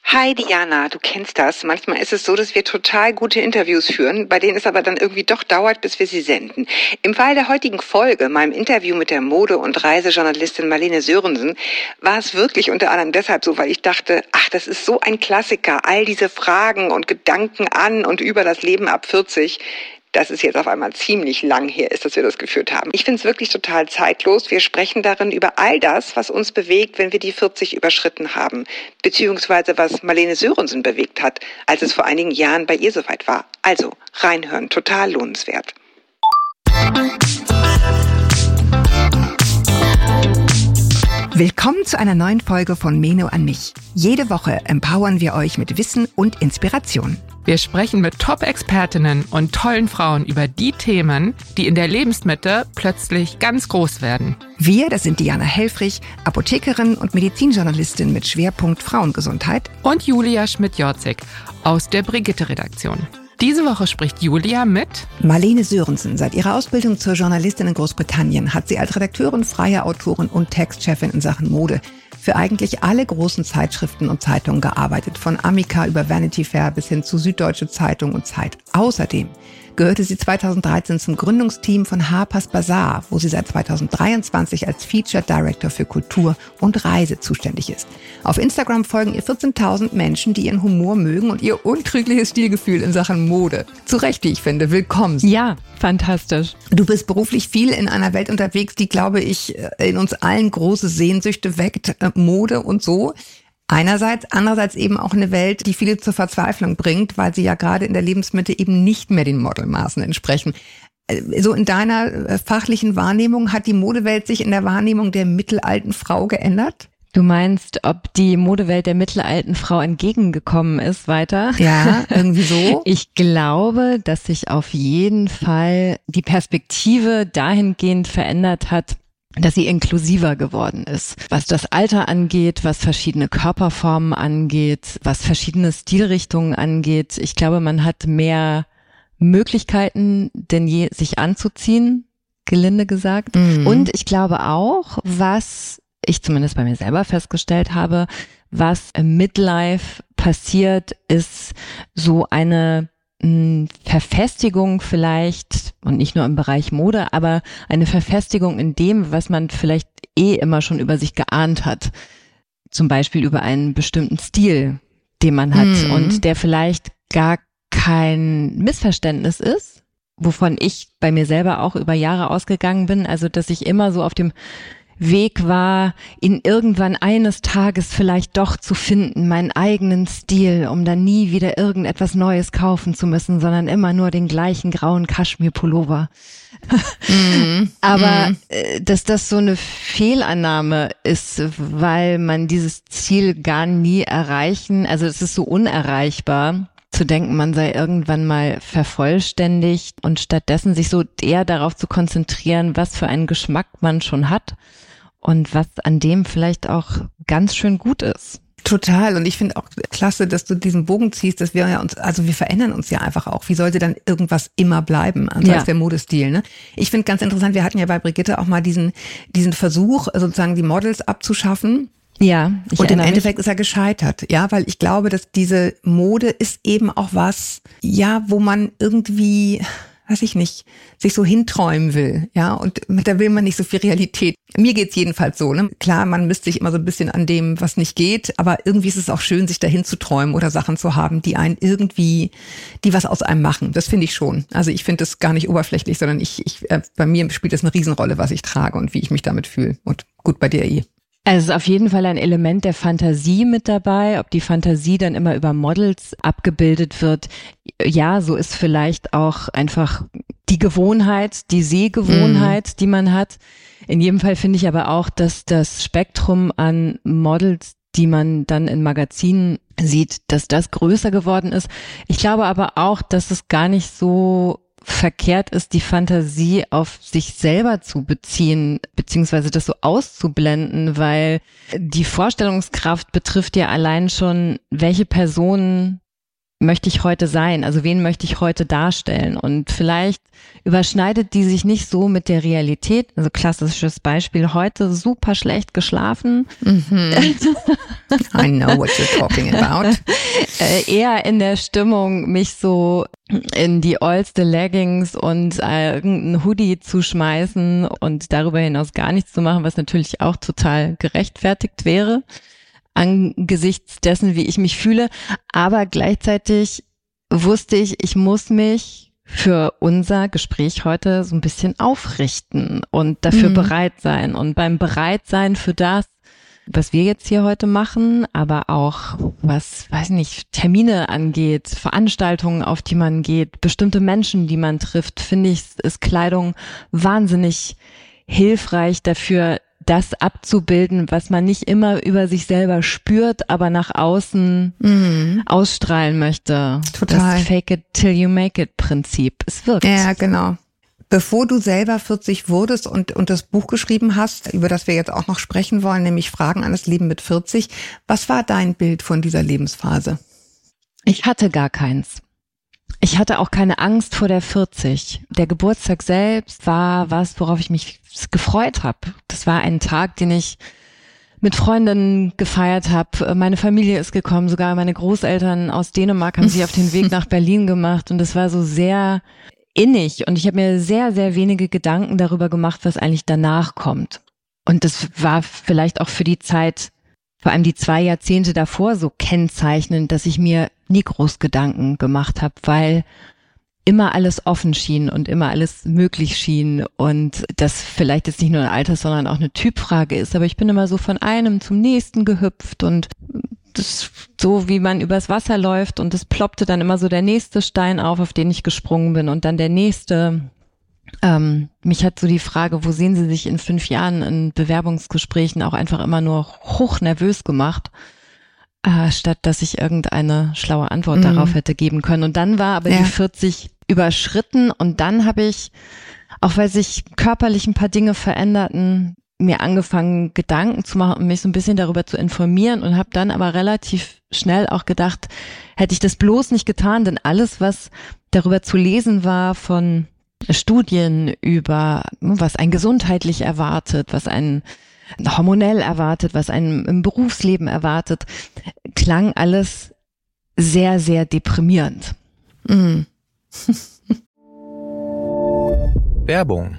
Hi Diana, du kennst das. Manchmal ist es so, dass wir total gute Interviews führen, bei denen es aber dann irgendwie doch dauert, bis wir sie senden. Im Fall der heutigen Folge, meinem Interview mit der Mode- und Reisejournalistin Marlene Sörensen, war es wirklich unter anderem deshalb so, weil ich dachte, das ist so ein Klassiker, all diese Fragen und Gedanken an und über das Leben ab 40. Dass es jetzt auf einmal ziemlich lang her ist, dass wir das geführt haben. Ich finde es wirklich total zeitlos. Wir sprechen darin über all das, was uns bewegt, wenn wir die 40 überschritten haben. Beziehungsweise was Marlene Sörensen bewegt hat, als es vor einigen Jahren bei ihr soweit war. Also, reinhören, total lohnenswert. Willkommen zu einer neuen Folge von Meno an mich. Jede Woche empowern wir euch mit Wissen und Inspiration. Wir sprechen mit Top-Expertinnen und tollen Frauen über die Themen, die in der Lebensmitte plötzlich ganz groß werden. Wir, das sind Diana Helfrich, Apothekerin und Medizinjournalistin mit Schwerpunkt Frauengesundheit. Und Julia Schmidt-Jorzig aus der Brigitte-Redaktion. Diese Woche spricht Julia mit Marlene Sörensen. Seit ihrer Ausbildung zur Journalistin in Großbritannien hat sie als Redakteurin, freie Autorin und Textchefin in Sachen Mode für eigentlich alle großen Zeitschriften und Zeitungen gearbeitet, von Amica über Vanity Fair bis hin zu Süddeutsche Zeitung und Zeit. Außerdem gehörte sie 2013 zum Gründungsteam von Harper's Bazaar, wo sie seit 2023 als Feature Director für Kultur und Reise zuständig ist. Auf Instagram folgen ihr 14.000 Menschen, die ihren Humor mögen und ihr untrügliches Stilgefühl in Sachen Mode. Zu Recht, wie ich finde. Willkommen. Ja, fantastisch. Du bist beruflich viel in einer Welt unterwegs, die, glaube ich, in uns allen große Sehnsüchte weckt. Mode und so. Einerseits, andererseits eben auch eine Welt, die viele zur Verzweiflung bringt, weil sie ja gerade in der Lebensmitte eben nicht mehr den Modelmaßen entsprechen. So in deiner fachlichen Wahrnehmung, hat die Modewelt sich in der Wahrnehmung der mittelalten Frau geändert? Du meinst, ob die Modewelt der mittelalten Frau entgegengekommen ist weiter? Ja, irgendwie so. Ich glaube, dass sich auf jeden Fall die Perspektive dahingehend verändert hat, dass sie inklusiver geworden ist. Was das Alter angeht, was verschiedene Körperformen angeht, was verschiedene Stilrichtungen angeht. Ich glaube, man hat mehr Möglichkeiten denn je, sich anzuziehen, gelinde gesagt. Und ich glaube auch, was ich zumindest bei mir selber festgestellt habe, was im Midlife passiert, ist so eine Verfestigung vielleicht, und nicht nur im Bereich Mode, aber eine Verfestigung in dem, was man vielleicht immer schon über sich geahnt hat. Zum Beispiel über einen bestimmten Stil, den man hat und der vielleicht gar kein Missverständnis ist, wovon ich bei mir selber auch über Jahre ausgegangen bin, also dass ich immer so auf dem Weg war, ihn irgendwann eines Tages vielleicht doch zu finden, meinen eigenen Stil, um dann nie wieder irgendetwas Neues kaufen zu müssen, sondern immer nur den gleichen grauen Kaschmir-Pullover. Aber dass das so eine Fehlannahme ist, weil man dieses Ziel gar nie erreichen, also es ist so unerreichbar, zu denken, man sei irgendwann mal vervollständigt und stattdessen sich so eher darauf zu konzentrieren, was für einen Geschmack man schon hat und was an dem vielleicht auch ganz schön gut ist. Total. Und ich finde auch klasse, dass du diesen Bogen ziehst, dass wir ja uns, also wir verändern uns ja einfach auch. Wie sollte dann irgendwas immer bleiben, also als der Modestil, ne? Ich finde ganz interessant, wir hatten ja bei Brigitte auch mal diesen Versuch, sozusagen die Models abzuschaffen. Ja, und im Endeffekt ist er gescheitert, ja, weil ich glaube, dass diese Mode ist eben auch was, ja, wo man irgendwie, weiß ich nicht, sich so hinträumen will, ja, und da will man nicht so viel Realität. Mir geht's jedenfalls so, ne? Klar, man misst sich immer so ein bisschen an dem, was nicht geht, aber irgendwie ist es auch schön, sich dahin zu träumen oder Sachen zu haben, die einen irgendwie, die was aus einem machen. Das finde ich schon. Also ich finde das gar nicht oberflächlich, sondern bei mir spielt das eine Riesenrolle, was ich trage und wie ich mich damit fühle. Und gut, bei dir Also es ist auf jeden Fall ein Element der Fantasie mit dabei. Ob die Fantasie dann immer über Models abgebildet wird, ja, so ist vielleicht auch einfach die Gewohnheit, die Sehgewohnheit, die man hat. In jedem Fall finde ich aber auch, dass das Spektrum an Models, die man dann in Magazinen sieht, dass das größer geworden ist. Ich glaube aber auch, dass es gar nicht so verkehrt ist, die Fantasie auf sich selber zu beziehen, beziehungsweise das so auszublenden, weil die Vorstellungskraft betrifft ja allein schon, welche Personen möchte ich heute sein? Also wen möchte ich heute darstellen? Und vielleicht überschneidet die sich nicht so mit der Realität. Also klassisches Beispiel, heute super schlecht geschlafen. I know what you're talking about. Eher in der Stimmung, mich so in die oldste Leggings und irgendein Hoodie zu schmeißen und darüber hinaus gar nichts zu machen, was natürlich auch total gerechtfertigt wäre angesichts dessen, wie ich mich fühle. Aber gleichzeitig wusste ich, ich muss mich für unser Gespräch heute so ein bisschen aufrichten und dafür bereit sein. Und beim Bereitsein für das, was wir jetzt hier heute machen, aber auch was, weiß nicht, Termine angeht, Veranstaltungen, auf die man geht, bestimmte Menschen, die man trifft, finde ich, ist Kleidung wahnsinnig hilfreich dafür, das abzubilden, was man nicht immer über sich selber spürt, aber nach außen ausstrahlen möchte. Total. Das Fake it till you make it Prinzip. Es wirkt. Ja, genau. Bevor du selber 40 wurdest und das Buch geschrieben hast, über das wir jetzt auch noch sprechen wollen, nämlich Fragen an das Leben mit 40, was war dein Bild von dieser Lebensphase? Ich hatte gar keins. Ich hatte auch keine Angst vor der 40. Der Geburtstag selbst war was, worauf ich mich gefreut habe. Das war ein Tag, den ich mit Freundinnen gefeiert habe. Meine Familie ist gekommen, sogar meine Großeltern aus Dänemark haben sich auf den Weg nach Berlin gemacht und es war so sehr innig und ich habe mir sehr, sehr wenige Gedanken darüber gemacht, was eigentlich danach kommt. Und das war vielleicht auch für die Zeit, vor allem die 2 Jahrzehnte davor, so kennzeichnend, dass ich mir nie groß Gedanken gemacht habe, weil immer alles offen schien und immer alles möglich schien und das vielleicht jetzt nicht nur eine Alters-, sondern auch eine Typfrage ist, aber ich bin immer so von einem zum nächsten gehüpft und das so wie man übers Wasser läuft und es ploppte dann immer so der nächste Stein auf den ich gesprungen bin und dann der nächste. Mich hat so die Frage, wo sehen Sie sich in 5 Jahren in Bewerbungsgesprächen auch einfach immer nur hoch nervös gemacht, statt dass ich irgendeine schlaue Antwort darauf hätte geben können. Und dann war aber die 40 überschritten und dann habe ich, auch weil sich körperlich ein paar Dinge veränderten, mir angefangen, Gedanken zu machen und mich so ein bisschen darüber zu informieren und habe dann aber relativ schnell auch gedacht, hätte ich das bloß nicht getan, denn alles, was darüber zu lesen war von Studien über, was einen gesundheitlich erwartet, was einen hormonell erwartet, was einen im Berufsleben erwartet, klang alles sehr, sehr deprimierend. Werbung.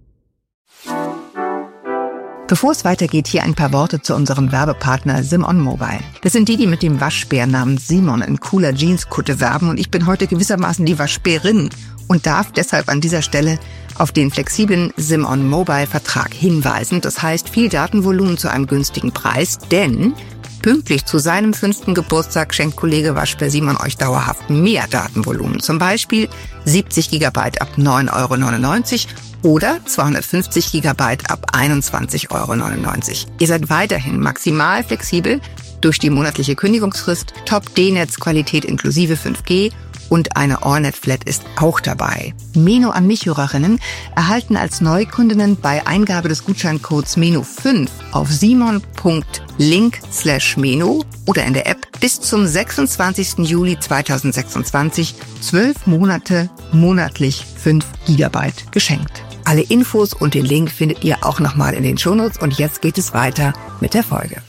Bevor es weitergeht, hier ein paar Worte zu unserem Werbepartner Simon Mobile. Das sind die mit dem Waschbär namens Simon in cooler Jeanskutte werben und ich bin heute gewissermaßen die Waschbärin und darf deshalb an dieser Stelle auf den flexiblen Simon Mobile Vertrag hinweisen. Das heißt, viel Datenvolumen zu einem günstigen Preis, denn pünktlich zu seinem 5. Geburtstag schenkt Kollege Waschbär Simon euch dauerhaft mehr Datenvolumen. Zum Beispiel 70 GB ab 9,99 € oder 250 GB ab 21,99 €. Ihr seid weiterhin maximal flexibel durch die monatliche Kündigungsfrist, Top-D-Netz-Qualität inklusive 5G und eine Allnet-Flat ist auch dabei. Meno an mich-Hörerinnen erhalten als Neukundinnen bei Eingabe des Gutscheincodes MENO5 auf simon.link/Meno oder in der App bis zum 26. Juli 2026 12 Monate monatlich 5 GB geschenkt. Alle Infos und den Link findet ihr auch nochmal in den Shownotes und jetzt geht es weiter mit der Folge.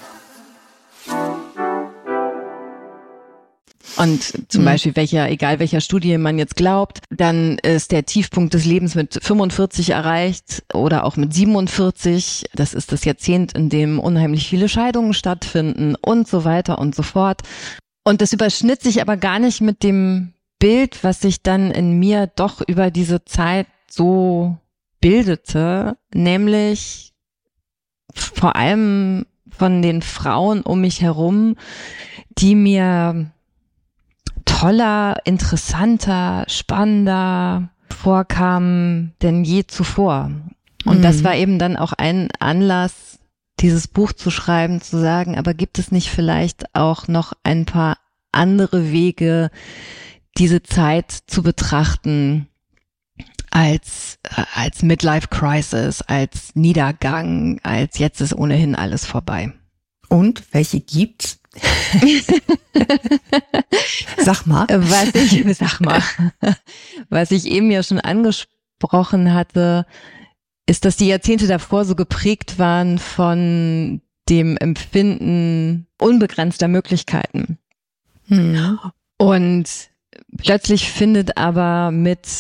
Und zum Beispiel egal welcher Studie man jetzt glaubt, dann ist der Tiefpunkt des Lebens mit 45 erreicht oder auch mit 47. Das ist das Jahrzehnt, in dem unheimlich viele Scheidungen stattfinden und so weiter und so fort. Und das überschnitt sich aber gar nicht mit dem Bild, was sich dann in mir doch über diese Zeit so bildete, nämlich vor allem von den Frauen um mich herum, die mir toller, interessanter, spannender vorkamen denn je zuvor. Und das war eben dann auch ein Anlass, dieses Buch zu schreiben, zu sagen, aber gibt es nicht vielleicht auch noch ein paar andere Wege, diese Zeit zu betrachten als Midlife Crisis, als Niedergang, als jetzt ist ohnehin alles vorbei. Und welche gibt's? Sag mal. Was ich eben ja schon angesprochen hatte, ist, dass die Jahrzehnte davor so geprägt waren von dem Empfinden unbegrenzter Möglichkeiten. Und plötzlich findet aber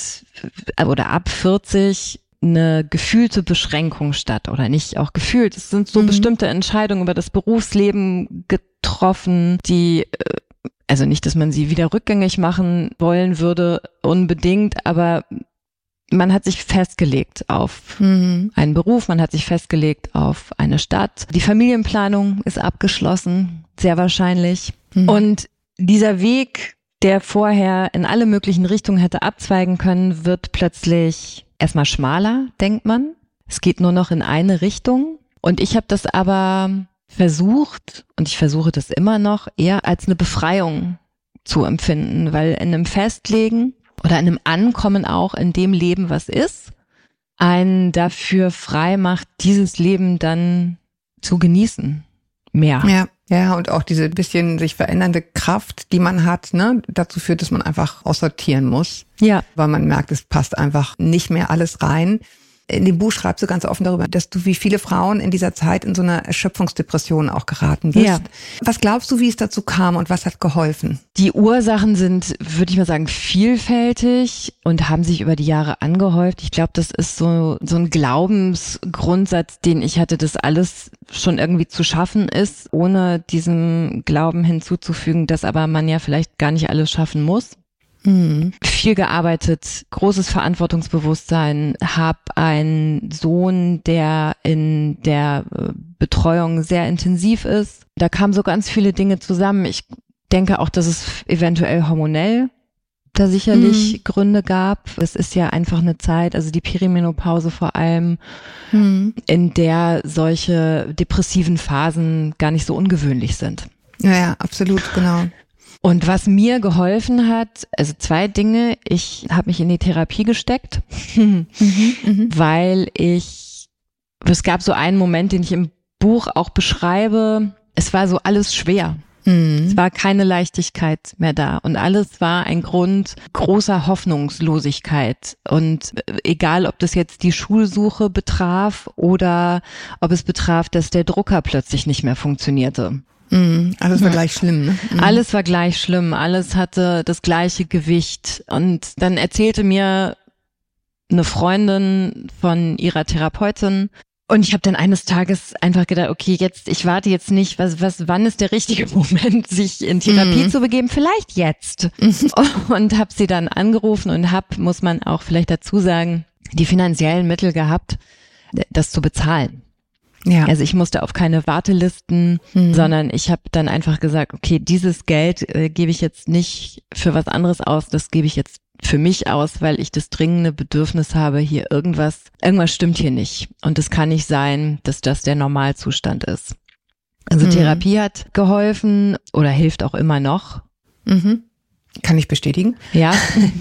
ab 40 eine gefühlte Beschränkung statt oder nicht auch gefühlt. Es sind so bestimmte Entscheidungen über das Berufsleben getroffen, die, also nicht, dass man sie wieder rückgängig machen wollen würde, unbedingt, aber man hat sich festgelegt auf einen Beruf, man hat sich festgelegt auf eine Stadt. Die Familienplanung ist abgeschlossen, sehr wahrscheinlich. Und dieser Weg, der vorher in alle möglichen Richtungen hätte abzweigen können, wird plötzlich erstmal schmaler, denkt man. Es geht nur noch in eine Richtung. Und ich habe das aber versucht, und ich versuche das immer noch, eher als eine Befreiung zu empfinden, weil in einem Festlegen oder in einem Ankommen auch in dem Leben, was ist, einen dafür frei macht, dieses Leben dann zu genießen. Mehr. Ja, und auch diese bisschen sich verändernde Kraft, die man hat, ne, dazu führt, dass man einfach aussortieren muss. Ja. Weil man merkt, es passt einfach nicht mehr alles rein. In dem Buch schreibst du ganz offen darüber, dass du wie viele Frauen in dieser Zeit in so einer Erschöpfungsdepression auch geraten bist. Ja. Was glaubst du, wie es dazu kam und was hat geholfen? Die Ursachen sind, würde ich mal sagen, vielfältig und haben sich über die Jahre angehäuft. Ich glaube, das ist so ein Glaubensgrundsatz, den ich hatte, dass alles schon irgendwie zu schaffen ist, ohne diesem Glauben hinzuzufügen, dass aber man ja vielleicht gar nicht alles schaffen muss. Viel gearbeitet, großes Verantwortungsbewusstsein, hab einen Sohn, der in der Betreuung sehr intensiv ist. Da kamen so ganz viele Dinge zusammen. Ich denke auch, dass es eventuell hormonell da sicherlich Gründe gab. Es ist ja einfach eine Zeit, also die Perimenopause vor allem, in der solche depressiven Phasen gar nicht so ungewöhnlich sind. Ja, absolut, genau. Und was mir geholfen hat, also 2 Dinge. Ich habe mich in die Therapie gesteckt, weil es gab so einen Moment, den ich im Buch auch beschreibe. Es war so alles schwer. Es war keine Leichtigkeit mehr da und alles war ein Grund großer Hoffnungslosigkeit. Und egal, ob das jetzt die Schulsuche betraf oder ob es betraf, dass der Drucker plötzlich nicht mehr funktionierte. Alles war gleich schlimm, ne? Alles war gleich schlimm, alles hatte das gleiche Gewicht. Und dann erzählte mir eine Freundin von ihrer Therapeutin, und ich habe dann eines Tages einfach gedacht, okay, ich warte jetzt nicht, wann ist der richtige Moment, sich in Therapie zu begeben? Vielleicht jetzt. Und habe sie dann angerufen und muss man auch vielleicht dazu sagen, die finanziellen Mittel gehabt, das zu bezahlen. Ja. Also ich musste auf keine Wartelisten, sondern ich habe dann einfach gesagt, okay, dieses Geld gebe ich jetzt nicht für was anderes aus, das gebe ich jetzt für mich aus, weil ich das dringende Bedürfnis habe, hier irgendwas stimmt hier nicht. Und es kann nicht sein, dass das der Normalzustand ist. Also Therapie hat geholfen oder hilft auch immer noch. Kann ich bestätigen. Ja.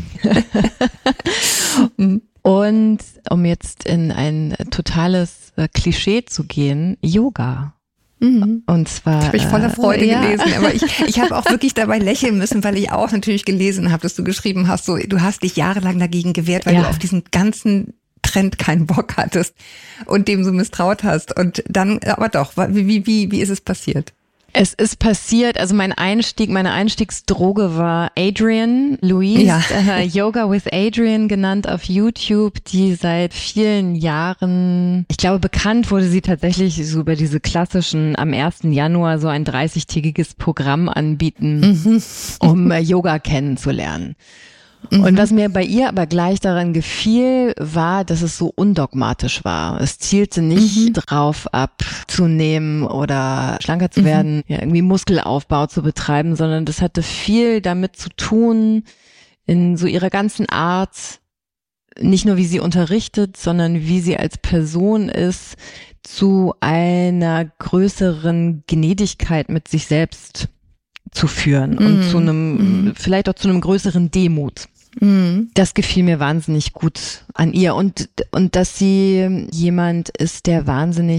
Und um jetzt in ein totales Klischee zu gehen, Yoga. Und zwar habe ich voller Freude gelesen, aber ich habe auch wirklich dabei lächeln müssen, weil ich auch natürlich gelesen habe, dass du geschrieben hast, so du hast dich jahrelang dagegen gewehrt, weil du auf diesen ganzen Trend keinen Bock hattest und dem so misstraut hast. Und dann, aber doch, wie ist es passiert? Es ist passiert, also meine Einstiegsdroge war Adriene Louise, Yoga with Adriene genannt auf YouTube, die seit vielen Jahren, ich glaube bekannt wurde sie tatsächlich so über diese klassischen am 1. Januar so ein 30-tägiges Programm anbieten, um Yoga kennenzulernen. Und was mir bei ihr aber gleich daran gefiel, war, dass es so undogmatisch war. Es zielte nicht drauf ab, zunehmen oder schlanker zu werden, ja, irgendwie Muskelaufbau zu betreiben, sondern das hatte viel damit zu tun, in so ihrer ganzen Art, nicht nur wie sie unterrichtet, sondern wie sie als Person ist, zu einer größeren Gnädigkeit mit sich selbst zu führen und zu einem, vielleicht auch zu einem größeren Demut. Das gefiel mir wahnsinnig gut an ihr und dass sie jemand ist, der wahnsinnig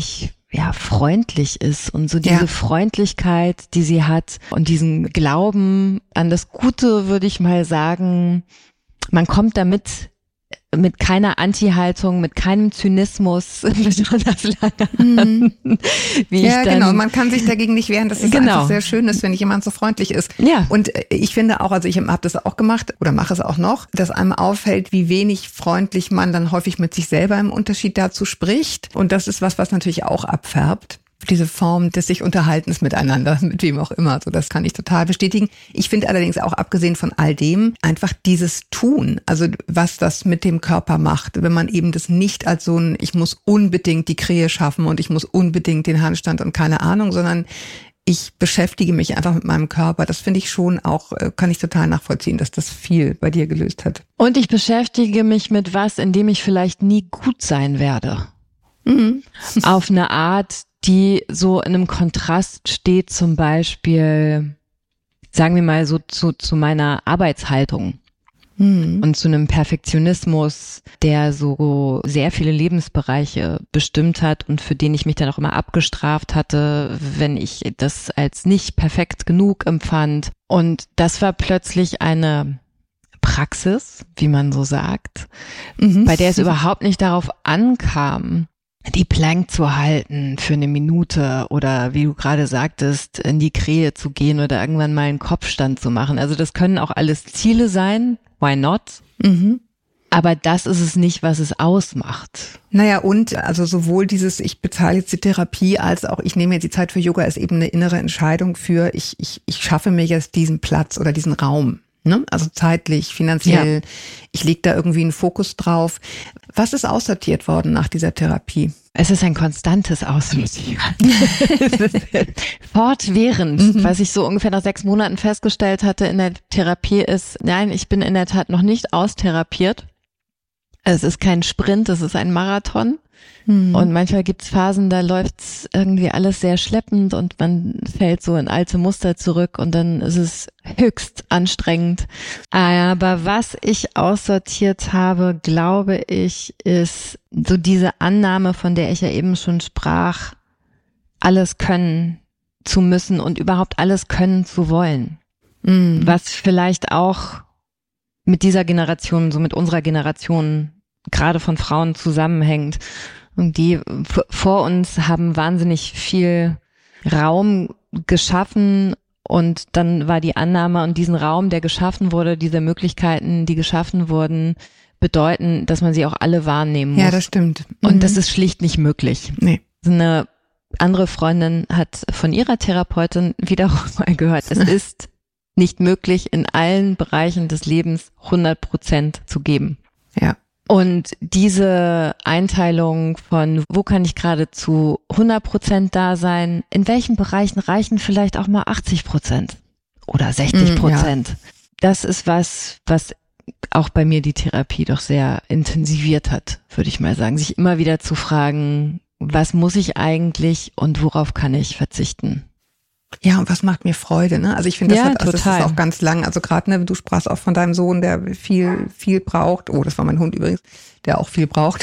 freundlich ist und so diese Freundlichkeit, die sie hat und diesen Glauben an das Gute, würde ich mal sagen, man kommt damit mit keiner Anti-Haltung, mit keinem Zynismus besonders lange an. Genau. Man kann sich dagegen nicht wehren, dass es einfach sehr schön ist, wenn jemand so freundlich ist. Ja. Und ich finde auch, also ich habe das auch gemacht oder mache es auch noch, dass einem auffällt, wie wenig freundlich man dann häufig mit sich selber im Unterschied dazu spricht. Und das ist was natürlich auch abfärbt. Diese Form des sich Unterhaltens miteinander, mit wem auch immer. So, das kann ich total bestätigen. Ich finde allerdings auch, abgesehen von all dem, einfach dieses Tun, also was das mit dem Körper macht, wenn man eben das nicht als so ein, ich muss unbedingt die Krähe schaffen und ich muss unbedingt den Handstand und keine Ahnung, sondern ich beschäftige mich einfach mit meinem Körper. Das finde ich schon auch, kann ich total nachvollziehen, dass das viel bei dir gelöst hat. Und ich beschäftige mich mit was, in dem ich vielleicht nie gut sein werde. Auf eine Art, die so in einem Kontrast steht, zum Beispiel, sagen wir mal so zu meiner Arbeitshaltung und zu einem Perfektionismus, der so sehr viele Lebensbereiche bestimmt hat und für den ich mich dann auch immer abgestraft hatte, wenn ich das als nicht perfekt genug empfand. Und das war plötzlich eine Praxis, wie man so sagt, bei der es überhaupt nicht darauf ankam, die Plank zu halten für eine Minute oder wie du gerade sagtest, in die Krähe zu gehen oder irgendwann mal einen Kopfstand zu machen. Also das können auch alles Ziele sein, why not? Aber das ist es nicht, was es ausmacht. Naja, und also sowohl dieses, ich bezahle jetzt die Therapie, als auch ich nehme jetzt die Zeit für Yoga, ist eben eine innere Entscheidung für, ich schaffe mir jetzt diesen Platz oder diesen Raum. Ne? Also zeitlich, finanziell, ich lege da irgendwie einen Fokus drauf. Was ist aussortiert worden nach dieser Therapie? Es ist ein konstantes Aussortieren. Fortwährend. Was ich so ungefähr nach 6 Monaten festgestellt hatte in der Therapie ist, nein, ich bin in der Tat noch nicht austherapiert. Es ist kein Sprint, es ist ein Marathon. Und manchmal gibt's Phasen, da läuft's irgendwie alles sehr schleppend und man fällt so in alte Muster zurück und dann ist es höchst anstrengend. Aber was ich aussortiert habe, glaube ich, ist so diese Annahme, von der ich ja eben schon sprach, alles können zu müssen und überhaupt alles können zu wollen. Was vielleicht auch mit dieser Generation, so mit unserer Generation, gerade von Frauen zusammenhängt. Und die vor uns haben wahnsinnig viel Raum geschaffen und dann war die Annahme, und diesen Raum, der geschaffen wurde, diese Möglichkeiten, die geschaffen wurden, bedeuten, dass man sie auch alle wahrnehmen muss. Ja, das stimmt. Und das ist schlicht nicht möglich. Nee. Eine andere Freundin hat von ihrer Therapeutin wiederum mal gehört, es ist nicht möglich, in allen Bereichen des Lebens 100% zu geben. Ja. Und diese Einteilung von, wo kann ich gerade zu 100% da sein, in welchen Bereichen reichen vielleicht auch mal 80% oder 60%. Das ist was auch bei mir die Therapie doch sehr intensiviert hat, würde ich mal sagen. Sich immer wieder zu fragen, was muss ich eigentlich und worauf kann ich verzichten? Ja, und was macht mir Freude, ne? Also ich finde, das ist auch ganz lang. Also gerade, ne, du sprachst auch von deinem Sohn, der viel braucht. Oh, das war mein Hund übrigens, der auch viel braucht,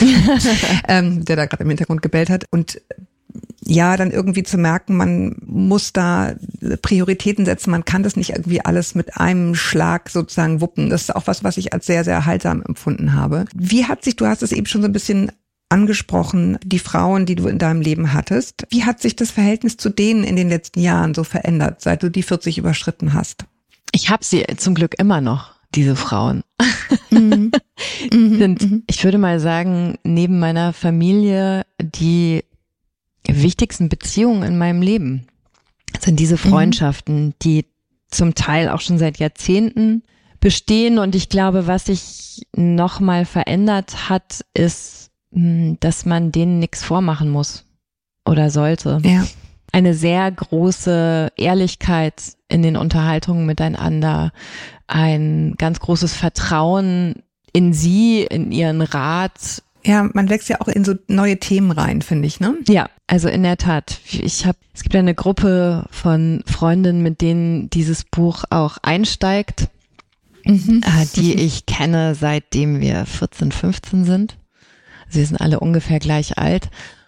der da gerade im Hintergrund gebellt hat. Und ja, dann irgendwie zu merken, man muss da Prioritäten setzen. Man kann das nicht irgendwie alles mit einem Schlag sozusagen wuppen. Das ist auch was ich als sehr, sehr heilsam empfunden habe. Wie hat sich, du hast es eben schon so ein bisschen angesprochen, die Frauen, die du in deinem Leben hattest. Wie hat sich das Verhältnis zu denen in den letzten Jahren so verändert, seit du die 40 überschritten hast? Ich habe sie zum Glück immer noch, diese Frauen. Ich würde mal sagen, neben meiner Familie die wichtigsten Beziehungen in meinem Leben sind diese Freundschaften, die zum Teil auch schon seit Jahrzehnten bestehen. Und ich glaube, was sich nochmal verändert hat, ist, dass man denen nichts vormachen muss oder sollte. Ja. Eine sehr große Ehrlichkeit in den Unterhaltungen miteinander, ein ganz großes Vertrauen in sie, in ihren Rat. Ja, man wächst ja auch in so neue Themen rein, finde ich, ne? Ja, also in der Tat. Es gibt eine Gruppe von Freundinnen, mit denen dieses Buch auch einsteigt, die ich kenne, seitdem wir 14, 15 sind. Sie sind alle ungefähr gleich alt.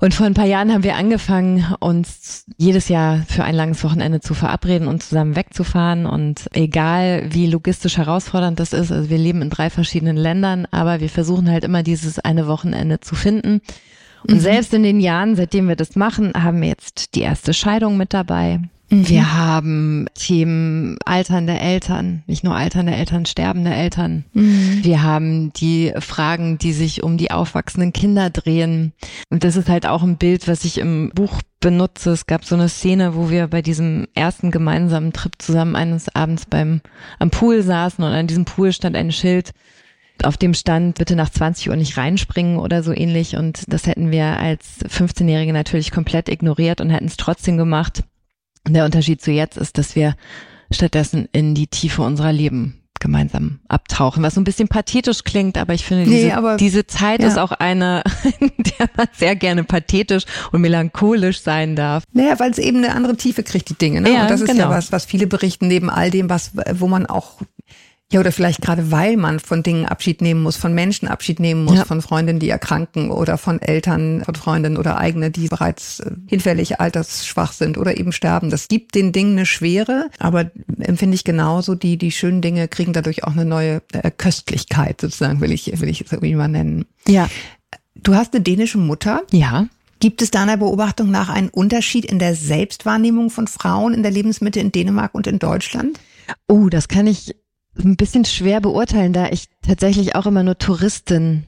Und vor ein paar Jahren haben wir angefangen, uns jedes Jahr für ein langes Wochenende zu verabreden und zusammen wegzufahren. Und egal, wie logistisch herausfordernd das ist, also wir leben in 3 verschiedenen Ländern, aber wir versuchen halt immer dieses eine Wochenende zu finden. Und selbst in den Jahren, seitdem wir das machen, haben wir jetzt die erste Scheidung mit dabei. Wir haben Themen alternde Eltern, nicht nur alternde Eltern, sterbende Eltern. Wir haben die Fragen, die sich um die aufwachsenden Kinder drehen. Und das ist halt auch ein Bild, was ich im Buch benutze. Es gab so eine Szene, wo wir bei diesem ersten gemeinsamen Trip zusammen eines Abends am Pool saßen und an diesem Pool stand ein Schild, auf dem stand, bitte nach 20 Uhr nicht reinspringen oder so ähnlich. Und das hätten wir als 15-Jährige natürlich komplett ignoriert und hätten es trotzdem gemacht. Und der Unterschied zu jetzt ist, dass wir stattdessen in die Tiefe unserer Leben gemeinsam abtauchen, was so ein bisschen pathetisch klingt, aber ich finde, diese Zeit ist auch eine, in der man sehr gerne pathetisch und melancholisch sein darf. Naja, weil es eben eine andere Tiefe kriegt, die Dinge. Ne? Ja, und das ist genau. ja was viele berichten, neben all dem, wo man auch, ja, oder vielleicht gerade weil man von Dingen Abschied nehmen muss, von Menschen Abschied nehmen muss, von Freundinnen, die erkranken oder von Eltern, von Freundinnen oder eigene, die bereits hinfällig, altersschwach sind oder eben sterben. Das gibt den Dingen eine Schwere, aber empfinde ich genauso, die schönen Dinge kriegen dadurch auch eine neue Köstlichkeit, sozusagen, will ich es irgendwie mal nennen. Ja. Du hast eine dänische Mutter. Ja. Gibt es deiner Beobachtung nach einen Unterschied in der Selbstwahrnehmung von Frauen in der Lebensmitte in Dänemark und in Deutschland? Oh, das kann ich ein bisschen schwer beurteilen, da ich tatsächlich auch immer nur Touristin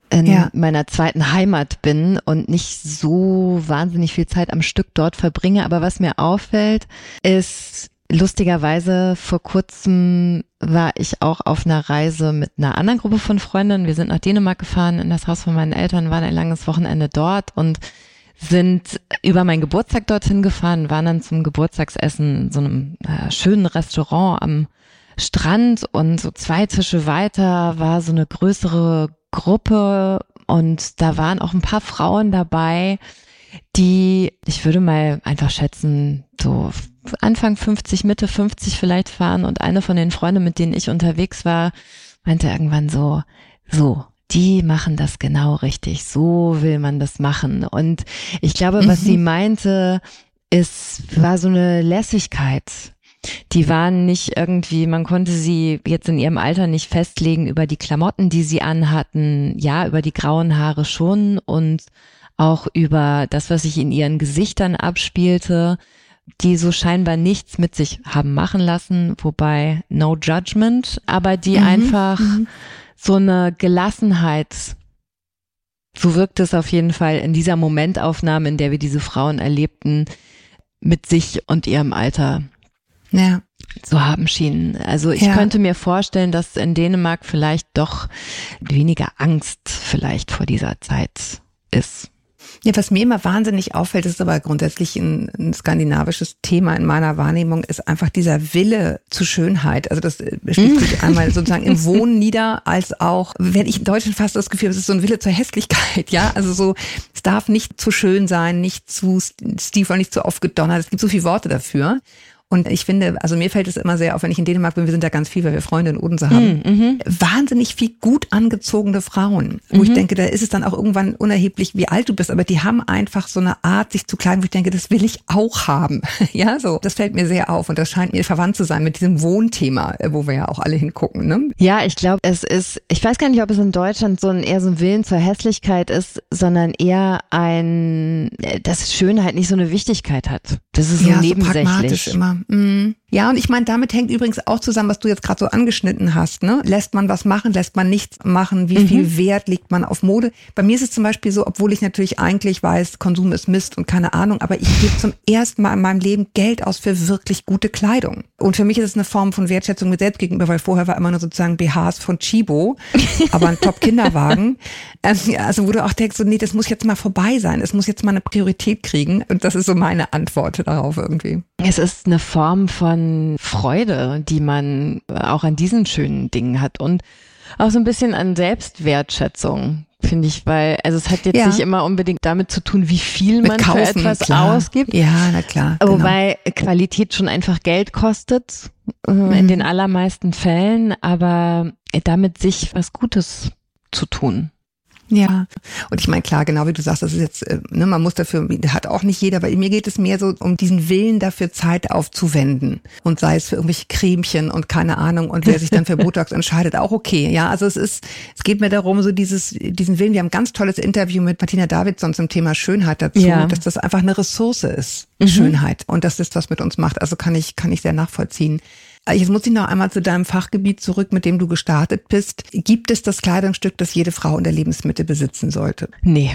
in meiner zweiten Heimat bin und nicht so wahnsinnig viel Zeit am Stück dort verbringe. Aber was mir auffällt, ist lustigerweise, vor kurzem war ich auch auf einer Reise mit einer anderen Gruppe von Freundinnen. Wir sind nach Dänemark gefahren, in das Haus von meinen Eltern, waren ein langes Wochenende dort und sind über meinen Geburtstag dorthin gefahren, waren dann zum Geburtstagsessen in so einem schönen Restaurant am Strand und so 2 Tische weiter war so eine größere Gruppe und da waren auch ein paar Frauen dabei, die, ich würde mal einfach schätzen, so Anfang 50, Mitte 50 vielleicht waren und eine von den Freunden, mit denen ich unterwegs war, meinte irgendwann so, die machen das genau richtig, so will man das machen. Und ich glaube, was sie meinte, war so eine Lässigkeit. Die waren nicht irgendwie, man konnte sie jetzt in ihrem Alter nicht festlegen über die Klamotten, die sie anhatten, ja, über die grauen Haare schon und auch über das, was sich in ihren Gesichtern abspielte, die so scheinbar nichts mit sich haben machen lassen, wobei no judgment, aber die einfach so eine Gelassenheit, so wirkt es auf jeden Fall in dieser Momentaufnahme, in der wir diese Frauen erlebten, mit sich und ihrem Alter zu haben schienen. Also ich könnte mir vorstellen, dass in Dänemark vielleicht doch weniger Angst vielleicht vor dieser Zeit ist. Ja, was mir immer wahnsinnig auffällt, ist aber grundsätzlich ein skandinavisches Thema in meiner Wahrnehmung, ist einfach dieser Wille zur Schönheit. Also das schlägt sich einmal sozusagen im Wohnen nieder, als auch, wenn ich in Deutschland fast das Gefühl habe, es ist so ein Wille zur Hässlichkeit, ja. Also so, es darf nicht zu schön sein, nicht zu stilvoll, nicht zu aufgedonnert. Es gibt so viele Worte dafür. Und ich finde, also mir fällt es immer sehr auf, wenn ich in Dänemark bin, wir sind da ganz viel, weil wir Freunde in Odense haben, wahnsinnig viel gut angezogene Frauen, wo ich denke, da ist es dann auch irgendwann unerheblich, wie alt du bist, aber die haben einfach so eine Art, sich zu kleiden, wo ich denke, das will ich auch haben. Ja, so. Das fällt mir sehr auf und das scheint mir verwandt zu sein mit diesem Wohnthema, wo wir ja auch alle hingucken, ne? Ja, ich glaube, ich weiß gar nicht, ob es in Deutschland eher so ein Willen zur Hässlichkeit ist, sondern eher dass Schönheit nicht so eine Wichtigkeit hat. Das ist so nebensächlich. So pragmatisch immer. Ja, und ich meine, damit hängt übrigens auch zusammen, was du jetzt gerade so angeschnitten hast, ne? Lässt man was machen, lässt man nichts machen, wie viel Wert legt man auf Mode? Bei mir ist es zum Beispiel so, obwohl ich natürlich eigentlich weiß, Konsum ist Mist und keine Ahnung, aber ich gebe zum ersten Mal in meinem Leben Geld aus für wirklich gute Kleidung. Und für mich ist es eine Form von Wertschätzung mir selbst gegenüber, weil vorher war immer nur sozusagen BHs von Chibo, aber ein Top-Kinderwagen. Also wo du auch denkst, so, nee, das muss jetzt mal vorbei sein, es muss jetzt mal eine Priorität kriegen. Und das ist so meine Antwort darauf irgendwie. Es ist eine Form von Freude, die man auch an diesen schönen Dingen hat und auch so ein bisschen an Selbstwertschätzung, finde ich, weil, also es hat jetzt nicht immer unbedingt damit zu tun, wie viel man für etwas ausgibt. Ja, na klar. Wobei Qualität schon einfach Geld kostet, in den allermeisten Fällen, aber damit sich was Gutes zu tun. Ja, und ich meine, klar, genau wie du sagst, das ist jetzt, ne, man muss dafür, hat auch nicht jeder, aber mir geht es mehr so um diesen Willen dafür, Zeit aufzuwenden. Und sei es für irgendwelche Cremchen und keine Ahnung, und wer sich dann für Botox entscheidet, auch okay. Ja, also es geht mir darum, so diesen Willen. Wir haben ein ganz tolles Interview mit Martina Davidson zum Thema Schönheit dazu, dass das einfach eine Ressource ist, Schönheit. Und dass das was mit uns macht. Also kann ich sehr nachvollziehen. Jetzt muss ich noch einmal zu deinem Fachgebiet zurück, mit dem du gestartet bist. Gibt es das Kleidungsstück, das jede Frau in der Lebensmitte besitzen sollte? Nee.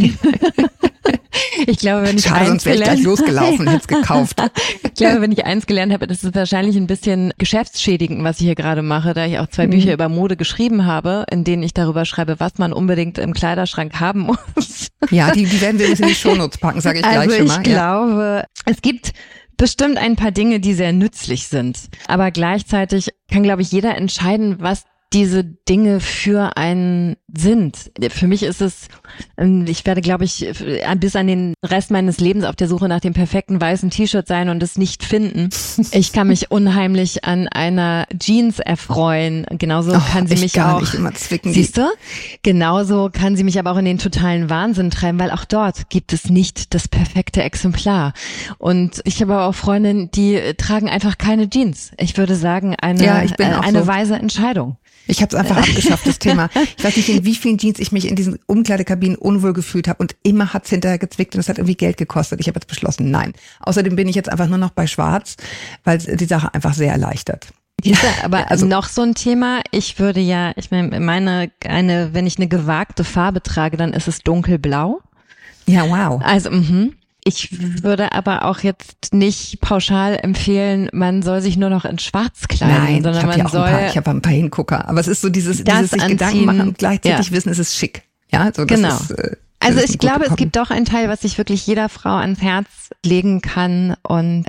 Ich glaube, wenn ich Schade, sonst wäre ich gleich losgelaufen, hätte es gekauft. Ich glaube, wenn ich eins gelernt habe, das ist wahrscheinlich ein bisschen geschäftsschädigend, was ich hier gerade mache, da ich auch 2 Bücher über Mode geschrieben habe, in denen ich darüber schreibe, was man unbedingt im Kleiderschrank haben muss. Ja, die werden wir uns in die Shownotes packen, sage ich gleich schon mal. Also ich glaube, es gibt bestimmt ein paar Dinge, die sehr nützlich sind. Aber gleichzeitig kann, glaube ich, jeder entscheiden, was diese Dinge für einen sind. Für mich ist es, ich werde, glaube ich, bis an den Rest meines Lebens auf der Suche nach dem perfekten weißen T-Shirt sein und es nicht finden. Ich kann mich unheimlich an einer Jeans erfreuen. Genauso kann sie mich auch, siehst du? Genauso kann sie mich aber auch in den totalen Wahnsinn treiben, weil auch dort gibt es nicht das perfekte Exemplar. Und ich habe aber auch Freundinnen, die tragen einfach keine Jeans. Ich würde sagen, eine weise Entscheidung. Ich habe es einfach abgeschafft, das Thema. Ich weiß nicht, in wie vielen Jeans ich mich in diesen Umkleidekabinen unwohl gefühlt habe und immer hat's hinterher gezwickt und es hat irgendwie Geld gekostet. Ich habe jetzt beschlossen, nein. Außerdem bin ich jetzt einfach nur noch bei Schwarz, weil es die Sache einfach sehr erleichtert. Aber noch so ein Thema, ich würde wenn ich eine gewagte Farbe trage, dann ist es dunkelblau. Ja, wow. Also, ich würde aber auch jetzt nicht pauschal empfehlen, man soll sich nur noch in Schwarz kleiden, sondern ich habe ein paar Hingucker. Aber es ist so dieses sich Gedanken machen und gleichzeitig wissen, es ist schick. Ja, so das genau. Ist, also ich glaube, es gibt doch einen Teil, was sich wirklich jeder Frau ans Herz legen kann. Und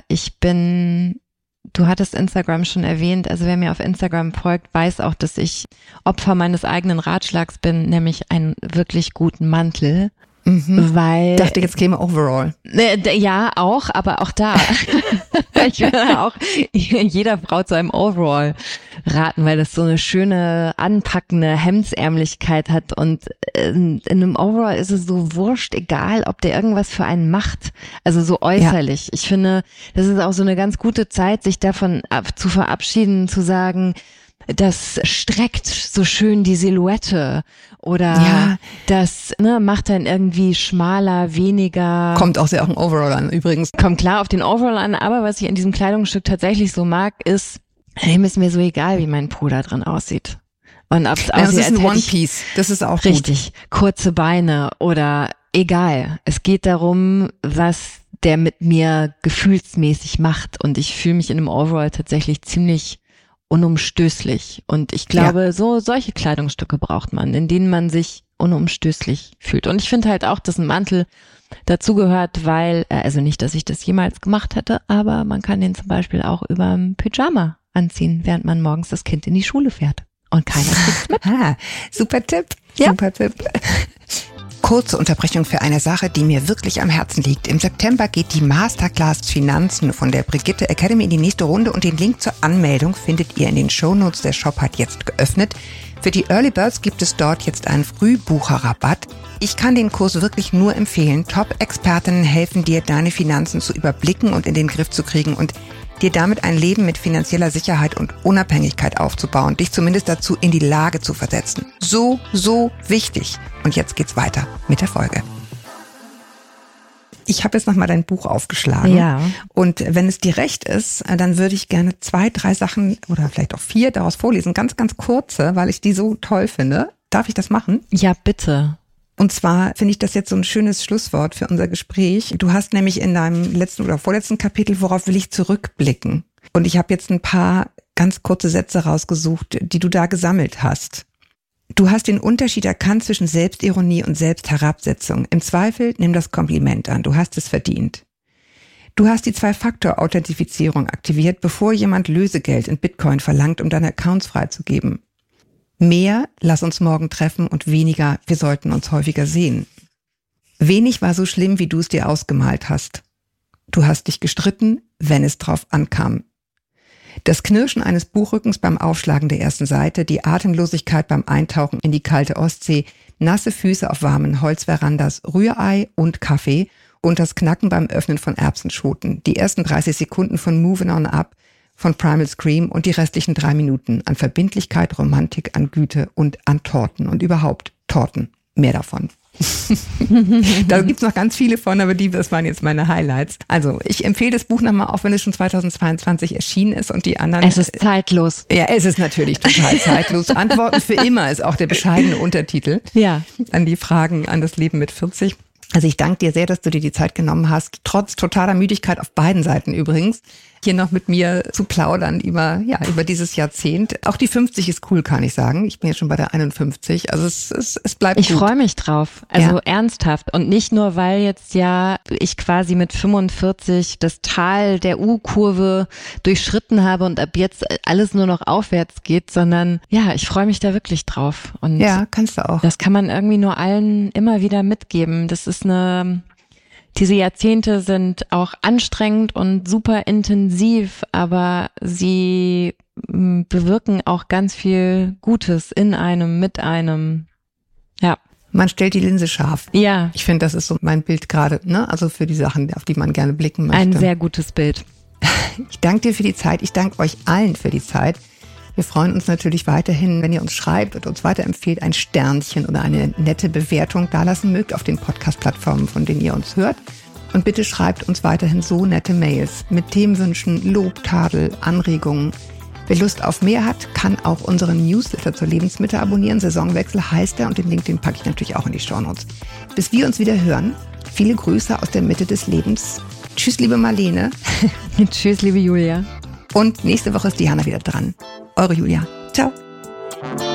du hattest Instagram schon erwähnt, also wer mir auf Instagram folgt, weiß auch, dass ich Opfer meines eigenen Ratschlags bin, nämlich einen wirklich guten Mantel. Weil ich dachte, jetzt käme Overall. Ja, auch, aber auch da. Ich würde auch jeder Frau zu einem Overall raten, weil das so eine schöne, anpackende Hemdsärmlichkeit hat. Und in einem Overall ist es so wurscht, egal, ob der irgendwas für einen macht. Also so äußerlich. Ja. Ich finde, das ist auch so eine ganz gute Zeit, sich davon zu verabschieden, zu sagen, das streckt so schön die Silhouette oder das macht dann irgendwie schmaler, weniger. Kommt auch sehr auf den Overall an übrigens. Kommt klar auf den Overall an, aber was ich an diesem Kleidungsstück tatsächlich so mag, ist, dem ist mir so egal, wie mein Po da drin aussieht. Und ob es aussieht, das ist ein One-Piece, das ist auch richtig, gut. Kurze Beine oder egal. Es geht darum, was der mit mir gefühlsmäßig macht und ich fühle mich in einem Overall tatsächlich ziemlich unumstößlich. Und ich glaube, solche Kleidungsstücke braucht man, in denen man sich unumstößlich fühlt. Und ich finde halt auch, dass ein Mantel dazugehört, weil, also nicht, dass ich das jemals gemacht hätte, aber man kann den zum Beispiel auch über ein Pyjama anziehen, während man morgens das Kind in die Schule fährt. Und keiner kriegt's mit. Super Tipp. Ja. Super Tipp. Kurze Unterbrechung für eine Sache, die mir wirklich am Herzen liegt. Im September geht die Masterclass Finanzen von der Brigitte Academy in die nächste Runde und den Link zur Anmeldung findet ihr in den Shownotes. Der Shop hat jetzt geöffnet. Für die Early Birds gibt es dort jetzt einen Frühbucherrabatt. Ich kann den Kurs wirklich nur empfehlen. Top-Expertinnen helfen dir, deine Finanzen zu überblicken und in den Griff zu kriegen und dir damit ein Leben mit finanzieller Sicherheit und Unabhängigkeit aufzubauen, dich zumindest dazu in die Lage zu versetzen. So wichtig. Und jetzt geht's weiter mit der Folge. Ich habe jetzt nochmal dein Buch aufgeschlagen. Ja. Und wenn es dir recht ist, dann würde ich gerne 2, 3 Sachen oder vielleicht auch 4 daraus vorlesen. Ganz, ganz kurze, weil ich die so toll finde. Darf ich das machen? Ja, bitte. Und zwar finde ich das jetzt so ein schönes Schlusswort für unser Gespräch. Du hast nämlich in deinem letzten oder vorletzten Kapitel, worauf will ich zurückblicken? Und ich habe jetzt ein paar ganz kurze Sätze rausgesucht, die du da gesammelt hast. Du hast den Unterschied erkannt zwischen Selbstironie und Selbstherabsetzung. Im Zweifel nimm das Kompliment an, du hast es verdient. Du hast die 2-Faktor-Authentifizierung aktiviert, bevor jemand Lösegeld in Bitcoin verlangt, um deine Accounts freizugeben. Mehr, lass uns morgen treffen und weniger, wir sollten uns häufiger sehen. Wenig war so schlimm, wie du es dir ausgemalt hast. Du hast dich gestritten, wenn es drauf ankam. Das Knirschen eines Buchrückens beim Aufschlagen der ersten Seite, die Atemlosigkeit beim Eintauchen in die kalte Ostsee, nasse Füße auf warmen Holzverandas, Rührei und Kaffee und das Knacken beim Öffnen von Erbsenschoten. Die ersten 30 Sekunden von Moving On Up von Primal Scream und die restlichen 3 Minuten an Verbindlichkeit, Romantik, an Güte und an Torten und überhaupt Torten. Mehr davon. Da gibt's noch ganz viele von, aber das waren jetzt meine Highlights. Also ich empfehle das Buch nochmal, auch wenn es schon 2022 erschienen ist und die anderen... Es ist zeitlos. Ja, es ist natürlich total zeitlos. Antworten für immer ist auch der bescheidene Untertitel. Ja. An die Fragen an das Leben mit 40. Also ich danke dir sehr, dass du dir die Zeit genommen hast, trotz totaler Müdigkeit auf beiden Seiten übrigens, hier noch mit mir zu plaudern über dieses Jahrzehnt. Auch die 50 ist cool, kann ich sagen. Ich bin jetzt schon bei der 51. Also es bleibt gut. Ich freue mich drauf. Also ernsthaft. Und nicht nur, weil jetzt ja ich quasi mit 45 das Tal der U-Kurve durchschritten habe und ab jetzt alles nur noch aufwärts geht, sondern ja, ich freue mich da wirklich drauf. Und ja, kannst du auch. Das kann man irgendwie nur allen immer wieder mitgeben. Diese Jahrzehnte sind auch anstrengend und super intensiv, aber sie bewirken auch ganz viel Gutes in einem, mit einem. Ja. Man stellt die Linse scharf. Ja. Ich finde, das ist so mein Bild gerade, ne? Also für die Sachen, auf die man gerne blicken möchte. Ein sehr gutes Bild. Ich danke dir für die Zeit. Ich danke euch allen für die Zeit. Wir freuen uns natürlich weiterhin, wenn ihr uns schreibt und uns weiterempfehlt, ein Sternchen oder eine nette Bewertung dalassen mögt auf den Podcast-Plattformen, von denen ihr uns hört. Und bitte schreibt uns weiterhin so nette Mails mit Themenwünschen, Lob, Tadel, Anregungen. Wer Lust auf mehr hat, kann auch unseren Newsletter zur Lebensmitte abonnieren. Saisonwechsel heißt er und den Link, den packe ich natürlich auch in die Shownotes. Bis wir uns wieder hören, viele Grüße aus der Mitte des Lebens. Tschüss, liebe Marlene. Tschüss, liebe Julia. Und nächste Woche ist Diana wieder dran. Eure Julia. Ciao.